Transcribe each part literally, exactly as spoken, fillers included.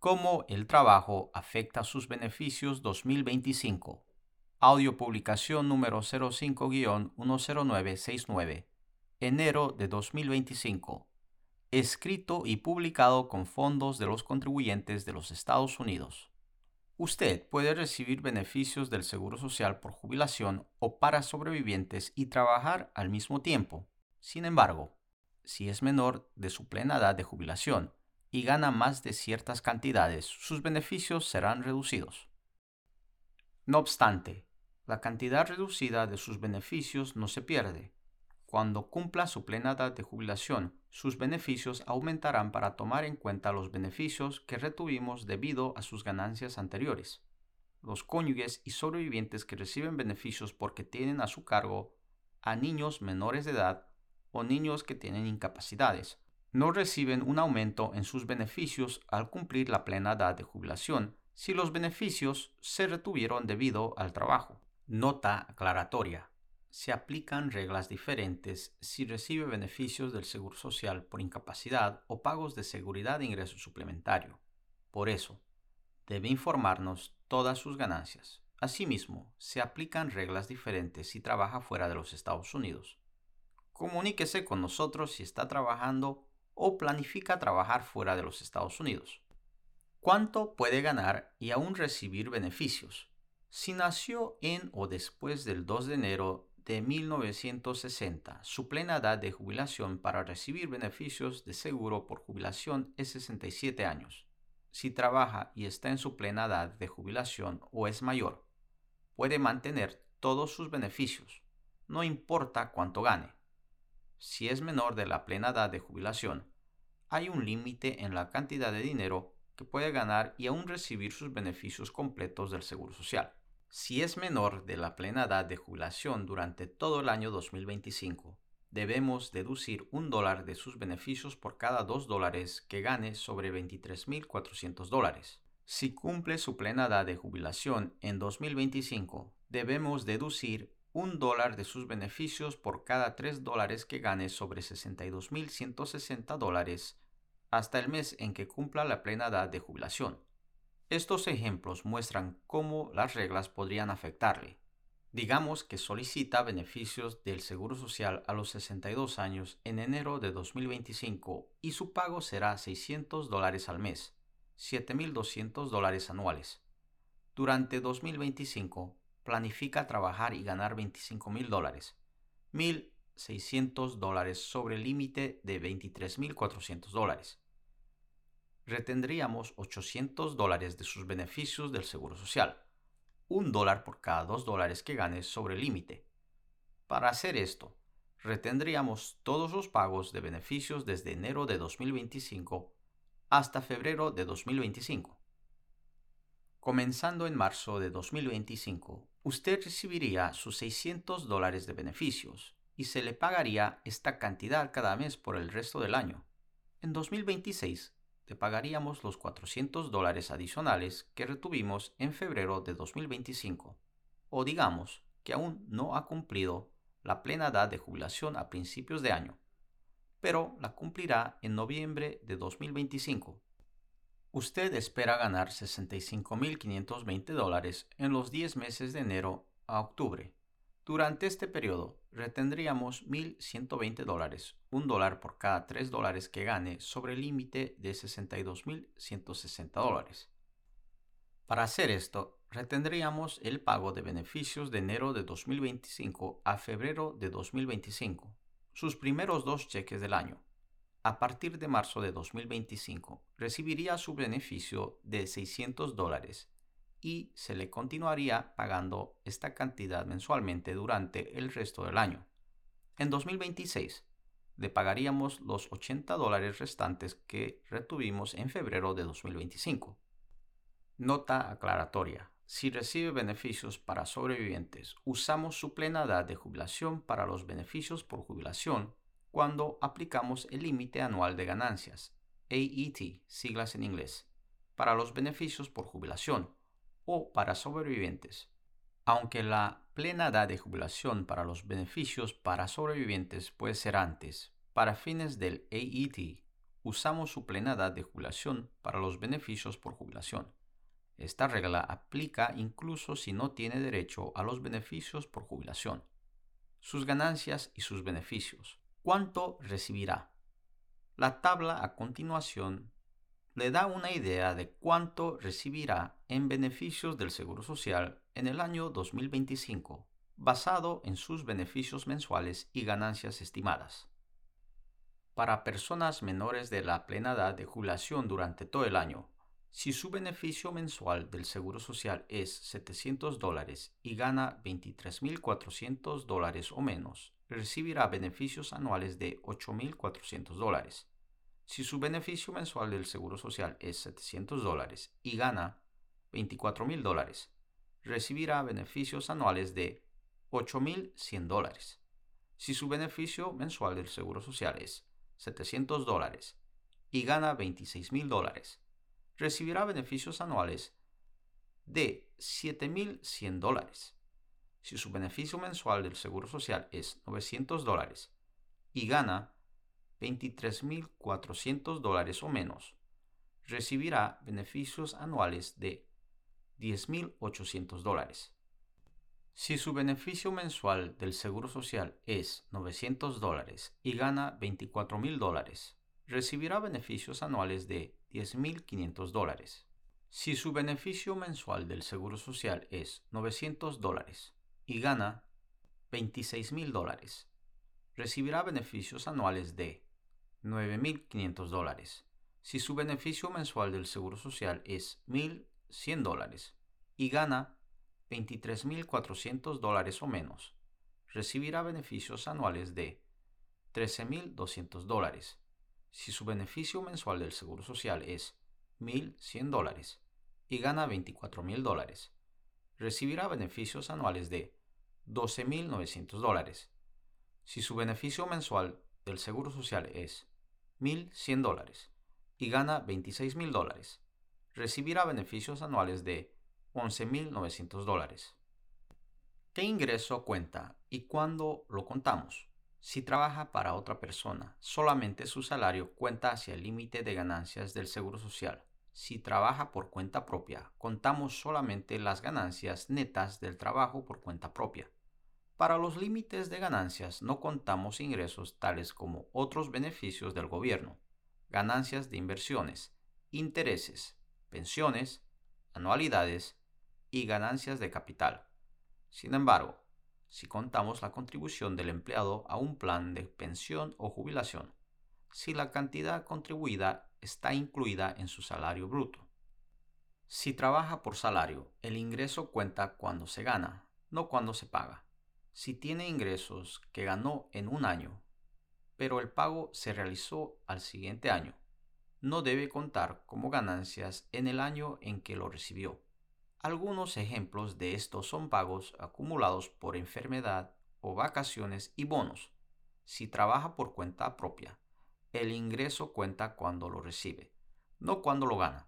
Cómo el trabajo afecta sus beneficios dos mil veinticinco. Audio publicación número cero cinco guión uno cero nueve seis nueve. Enero de dos mil veinticinco. Escrito y publicado con fondos de los contribuyentes de los Estados Unidos. Usted puede recibir beneficios del Seguro Social por jubilación o para sobrevivientes y trabajar al mismo tiempo. Sin embargo, si es menor de su plena edad de jubilación y gana más de ciertas cantidades, sus beneficios serán reducidos. No obstante, la cantidad reducida de sus beneficios no se pierde. Cuando cumpla su plena edad de jubilación, sus beneficios aumentarán para tomar en cuenta los beneficios que retuvimos debido a sus ganancias anteriores. Los cónyuges y sobrevivientes que reciben beneficios porque tienen a su cargo a niños menores de edad o niños que tienen incapacidades, no reciben un aumento en sus beneficios al cumplir la plena edad de jubilación si los beneficios se retuvieron debido al trabajo. Nota aclaratoria. Se aplican reglas diferentes si recibe beneficios del Seguro Social por incapacidad o pagos de seguridad de ingreso suplementario. Por eso, debe informarnos todas sus ganancias. Asimismo, se aplican reglas diferentes si trabaja fuera de los Estados Unidos. Comuníquese con nosotros si está trabajando o planifica trabajar fuera de los Estados Unidos. ¿Cuánto puede ganar y aún recibir beneficios? Si nació en o después del dos de enero de mil novecientos sesenta, su plena edad de jubilación para recibir beneficios de seguro por jubilación es sesenta y siete años. Si trabaja y está en su plena edad de jubilación o es mayor, puede mantener todos sus beneficios, no importa cuánto gane. Si es menor de la plena edad de jubilación, hay un límite en la cantidad de dinero que puede ganar y aún recibir sus beneficios completos del Seguro Social. Si es menor de la plena edad de jubilación durante todo el año dos mil veinticinco, debemos deducir un dólar de sus beneficios por cada dos dólares que gane sobre veintitrés mil cuatrocientos dólares. Si cumple su plena edad de jubilación en dos mil veinticinco, debemos deducir un dólar de sus beneficios por cada tres dólares que gane sobre sesenta y dos mil ciento sesenta dólares hasta el mes en que cumpla la plena edad de jubilación. Estos ejemplos muestran cómo las reglas podrían afectarle. Digamos que solicita beneficios del Seguro Social a los sesenta y dos años en enero de dos mil veinticinco y su pago será seiscientos dólares al mes, siete mil doscientos dólares anuales. Durante dos mil veinticinco, planifica trabajar y ganar veinticinco mil dólares, mil seiscientos dólares sobre el límite de veintitrés mil cuatrocientos dólares. Retendríamos ochocientos dólares de sus beneficios del Seguro Social, un dólar por cada dos dólares que gane sobre el límite. Para hacer esto, retendríamos todos los pagos de beneficios desde enero de dos mil veinticinco hasta febrero de dos mil veinticinco. Comenzando en marzo de dos mil veinticinco, usted recibiría sus seiscientos dólares de beneficios y se le pagaría esta cantidad cada mes por el resto del año. En dos mil veintiséis, le pagaríamos los cuatrocientos dólares adicionales que retuvimos en febrero de dos mil veinticinco, o digamos que aún no ha cumplido la plena edad de jubilación a principios de año, pero la cumplirá en noviembre de dos mil veinticinco. Usted espera ganar sesenta y cinco mil quinientos veinte dólares en los diez meses de enero a octubre. Durante este periodo, retendríamos mil ciento veinte dólares, un dólar por cada tres dólares que gane sobre el límite de sesenta y dos mil ciento sesenta dólares. Para hacer esto, retendríamos el pago de beneficios de enero de dos mil veinticinco a febrero de dos mil veinticinco, sus primeros dos cheques del año. A partir de marzo de dos mil veinticinco, recibiría su beneficio de seiscientos dólares y se le continuaría pagando esta cantidad mensualmente durante el resto del año. En dos mil veintiséis, le pagaríamos los ochenta dólares restantes que retuvimos en febrero de dos mil veinticinco. Nota aclaratoria. Si recibe beneficios para sobrevivientes, usamos su plena edad de jubilación para los beneficios por jubilación cuando aplicamos el límite anual de ganancias, A E T, siglas en inglés, para los beneficios por jubilación o para sobrevivientes. Aunque la plena edad de jubilación para los beneficios para sobrevivientes puede ser antes, para fines del A E T, usamos su plena edad de jubilación para los beneficios por jubilación. Esta regla aplica incluso si no tiene derecho a los beneficios por jubilación. Sus ganancias y sus beneficios. ¿Cuánto recibirá? La tabla a continuación le da una idea de cuánto recibirá en beneficios del Seguro Social en el año dos mil veinticinco, basado en sus beneficios mensuales y ganancias estimadas. Para personas menores de la plena edad de jubilación durante todo el año, si su beneficio mensual del Seguro Social es setecientos dólares y gana veintitrés mil cuatrocientos dólares o menos, recibirá beneficios anuales de ocho mil cuatrocientos dólares. Si su beneficio mensual del Seguro Social es setecientos dólares y gana veinticuatro mil dólares, recibirá beneficios anuales de ocho mil cien dólares. Si su beneficio mensual del Seguro Social es setecientos dólares y gana veintiséis mil dólares, recibirá beneficios anuales de siete mil cien dólares. Si su beneficio mensual del Seguro Social es novecientos dólares y gana veintitrés mil cuatrocientos dólares o menos, recibirá beneficios anuales de diez mil ochocientos dólares. Si su beneficio mensual del Seguro Social es novecientos dólares y gana veinticuatro mil dólares, recibirá beneficios anuales de diez mil quinientos dólares. Si su beneficio mensual del Seguro Social es novecientos dólares y gana veintiséis mil dólares, recibirá beneficios anuales de nueve mil quinientos dólares. Si su beneficio mensual del Seguro Social es mil cien dólares y gana veintitrés mil cuatrocientos dólares o menos, recibirá beneficios anuales de trece mil doscientos dólares. Si su beneficio mensual del Seguro Social es mil cien dólares y gana veinticuatro mil dólares, recibirá beneficios anuales de doce mil novecientos dólares. Si su beneficio mensual del Seguro Social es mil cien dólares y gana veintiséis mil dólares, recibirá beneficios anuales de once mil novecientos dólares. ¿Qué ingreso cuenta y cuándo lo contamos? Si trabaja para otra persona, solamente su salario cuenta hacia el límite de ganancias del Seguro Social. Si trabaja por cuenta propia, contamos solamente las ganancias netas del trabajo por cuenta propia. Para los límites de ganancias no contamos ingresos tales como otros beneficios del gobierno, ganancias de inversiones, intereses, pensiones, anualidades y ganancias de capital. Sin embargo, si contamos la contribución del empleado a un plan de pensión o jubilación, si la cantidad contribuida está incluida en su salario bruto. Si trabaja por salario, el ingreso cuenta cuando se gana, no cuando se paga. Si tiene ingresos que ganó en un año, pero el pago se realizó al siguiente año, no debe contar como ganancias en el año en que lo recibió. Algunos ejemplos de estos son pagos acumulados por enfermedad o vacaciones y bonos. Si trabaja por cuenta propia, el ingreso cuenta cuando lo recibe, no cuando lo gana.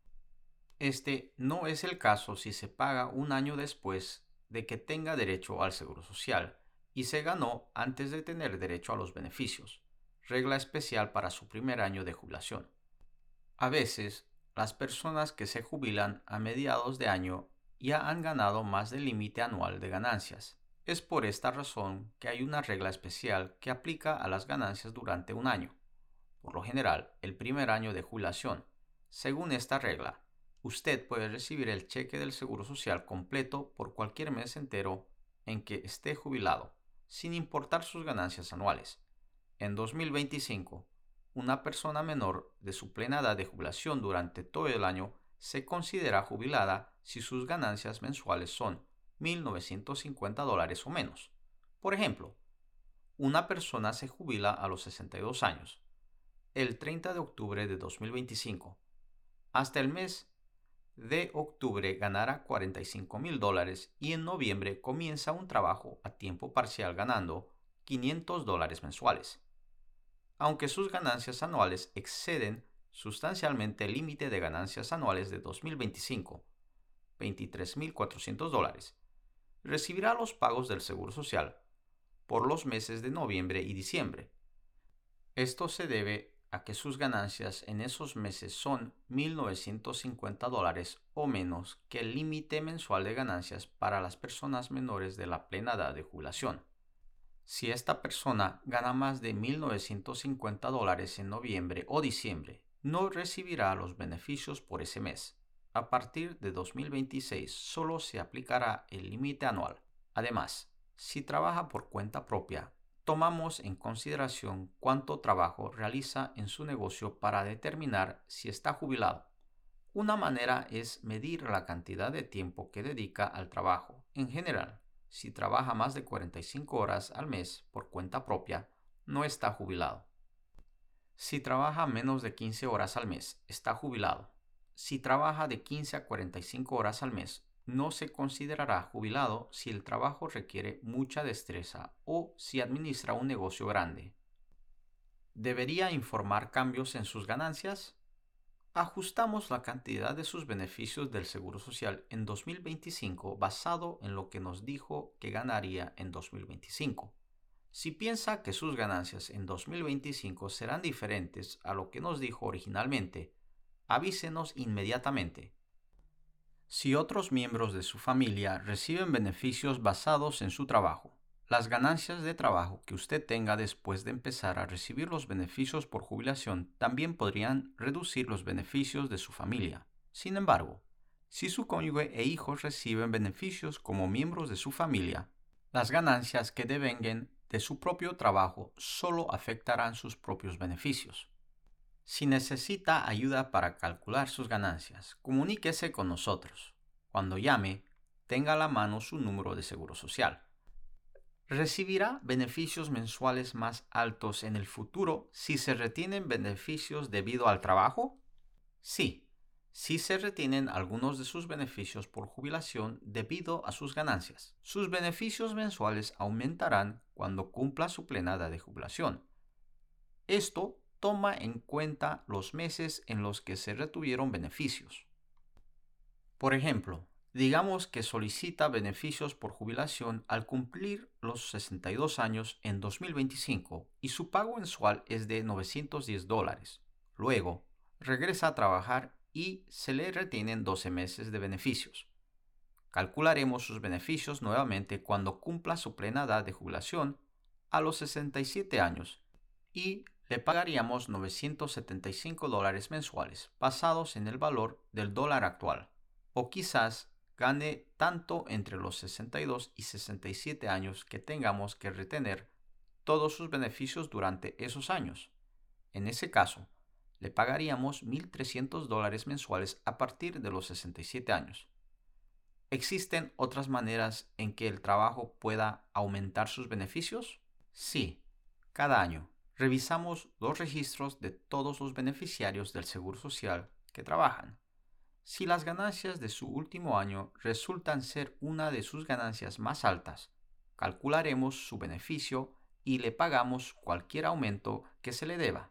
Este no es el caso si se paga un año después de que tenga derecho al Seguro Social y se ganó antes de tener derecho a los beneficios, regla especial para su primer año de jubilación. A veces, las personas que se jubilan a mediados de año ya han ganado más del límite anual de ganancias. Es por esta razón que hay una regla especial que aplica a las ganancias durante un año, por lo general el primer año de jubilación. Según esta regla, usted puede recibir el cheque del Seguro Social completo por cualquier mes entero en que esté jubilado, sin importar sus ganancias anuales. En dos mil veinticinco, una persona menor de su plena edad de jubilación durante todo el año se considera jubilada si sus ganancias mensuales son mil novecientos cincuenta dólares o menos. Por ejemplo, una persona se jubila a los sesenta y dos años, el treinta de octubre de dos mil veinticinco. Hasta el mes de octubre ganará cuarenta y cinco mil dólares y en noviembre comienza un trabajo a tiempo parcial ganando quinientos dólares mensuales. Aunque sus ganancias anuales exceden sustancialmente el límite de ganancias anuales de dos mil veinticinco, veintitrés mil cuatrocientos dólares, recibirá los pagos del Seguro Social por los meses de noviembre y diciembre. Esto se debe a que sus ganancias en esos meses son mil novecientos cincuenta dólares o menos que el límite mensual de ganancias para las personas menores de la plena edad de jubilación. Si esta persona gana más de mil novecientos cincuenta dólares en noviembre o diciembre, no recibirá los beneficios por ese mes. A partir de dos mil veintiséis solo se aplicará el límite anual. Además, si trabaja por cuenta propia, tomamos en consideración cuánto trabajo realiza en su negocio para determinar si está jubilado. Una manera es medir la cantidad de tiempo que dedica al trabajo. En general, si trabaja más de cuarenta y cinco horas al mes por cuenta propia, no está jubilado. Si trabaja menos de quince horas al mes, está jubilado. Si trabaja de quince a cuarenta y cinco horas al mes, no se considerará jubilado si el trabajo requiere mucha destreza o si administra un negocio grande. ¿Debería informar cambios en sus ganancias? Ajustamos la cantidad de sus beneficios del Seguro Social en dos mil veinticinco basado en lo que nos dijo que ganaría en dos mil veinticinco. Si piensa que sus ganancias en dos mil veinticinco serán diferentes a lo que nos dijo originalmente, avísenos inmediatamente. Si otros miembros de su familia reciben beneficios basados en su trabajo, las ganancias de trabajo que usted tenga después de empezar a recibir los beneficios por jubilación también podrían reducir los beneficios de su familia. Sin embargo, si su cónyuge e hijos reciben beneficios como miembros de su familia, las ganancias que devenguen de su propio trabajo solo afectarán sus propios beneficios. Si necesita ayuda para calcular sus ganancias, comuníquese con nosotros. Cuando llame, tenga a la mano su número de seguro social. ¿Recibirá beneficios mensuales más altos en el futuro si se retienen beneficios debido al trabajo? Sí, si se retienen algunos de sus beneficios por jubilación debido a sus ganancias. Sus beneficios mensuales aumentarán cuando cumpla su plena edad de jubilación. Esto toma en cuenta los meses en los que se retuvieron beneficios. Por ejemplo, digamos que solicita beneficios por jubilación al cumplir los sesenta y dos años en dos mil veinticinco y su pago mensual es de novecientos diez dólares. Luego, regresa a trabajar y se le retienen doce meses de beneficios. Calcularemos sus beneficios nuevamente cuando cumpla su plena edad de jubilación a los sesenta y siete años y le pagaríamos novecientos setenta y cinco dólares mensuales basados en el valor del dólar actual. O quizás gane tanto entre los sesenta y dos y sesenta y siete años que tengamos que retener todos sus beneficios durante esos años. En ese caso, le pagaríamos mil trescientos dólares mensuales a partir de los sesenta y siete años. ¿Existen otras maneras en que el trabajo pueda aumentar sus beneficios? Sí, cada año revisamos los registros de todos los beneficiarios del Seguro Social que trabajan. Si las ganancias de su último año resultan ser una de sus ganancias más altas, calcularemos su beneficio y le pagamos cualquier aumento que se le deba.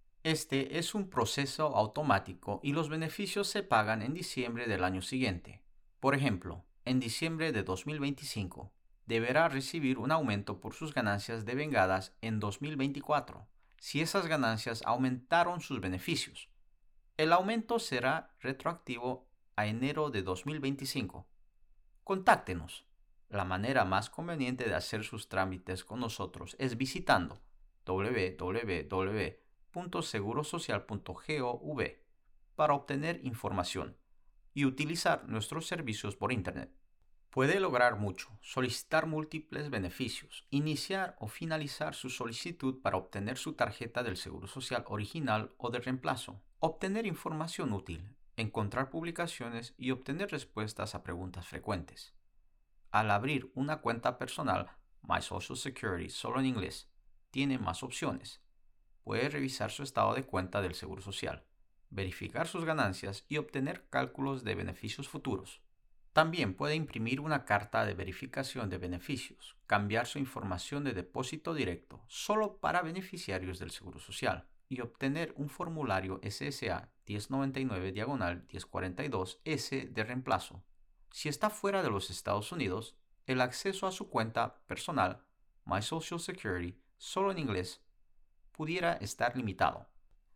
Este es un proceso automático y los beneficios se pagan en diciembre del año siguiente. Por ejemplo, en diciembre de dos mil veinticinco, deberá recibir un aumento por sus ganancias devengadas en dos mil veinticuatro, si esas ganancias aumentaron sus beneficios. El aumento será retroactivo a enero de dos mil veinticinco. Contáctenos. La manera más conveniente de hacer sus trámites con nosotros es visitando doble u doble u doble u punto seguro social punto gov para obtener información y utilizar nuestros servicios por Internet. Puede lograr mucho, solicitar múltiples beneficios, iniciar o finalizar su solicitud para obtener su tarjeta del Seguro Social original o de reemplazo, obtener información útil, encontrar publicaciones y obtener respuestas a preguntas frecuentes. Al abrir una cuenta personal, My Social Security solo en inglés, tiene más opciones. Puede revisar su estado de cuenta del Seguro Social, verificar sus ganancias y obtener cálculos de beneficios futuros. También puede imprimir una carta de verificación de beneficios, cambiar su información de depósito directo solo para beneficiarios del Seguro Social y obtener un formulario S S A diez noventa y nueve diagonal diez cuarenta y dos S de reemplazo. Si está fuera de los Estados Unidos, el acceso a su cuenta personal, My Social Security, solo en inglés, pudiera estar limitado.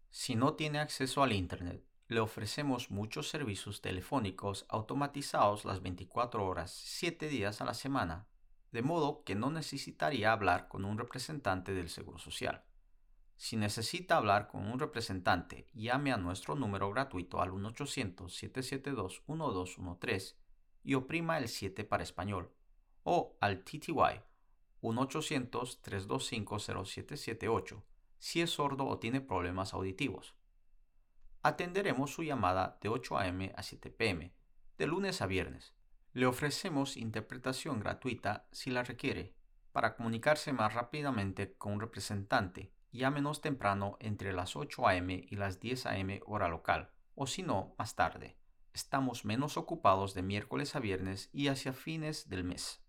Si no tiene acceso al Internet, le ofrecemos muchos servicios telefónicos automatizados las veinticuatro horas, siete días a la semana, de modo que no necesitaría hablar con un representante del Seguro Social. Si necesita hablar con un representante, llame a nuestro número gratuito al uno ochocientos, siete siete dos, uno dos uno tres y oprima el siete para español, o al T T Y uno ochocientos, tres dos cinco, cero siete siete ocho si es sordo o tiene problemas auditivos. Atenderemos su llamada de ocho a m a siete p m, de lunes a viernes. Le ofrecemos interpretación gratuita si la requiere. Para comunicarse más rápidamente con un representante, llámenos temprano entre las ocho a m y las diez a m hora local, o si no, más tarde. Estamos menos ocupados de miércoles a viernes y hacia fines del mes.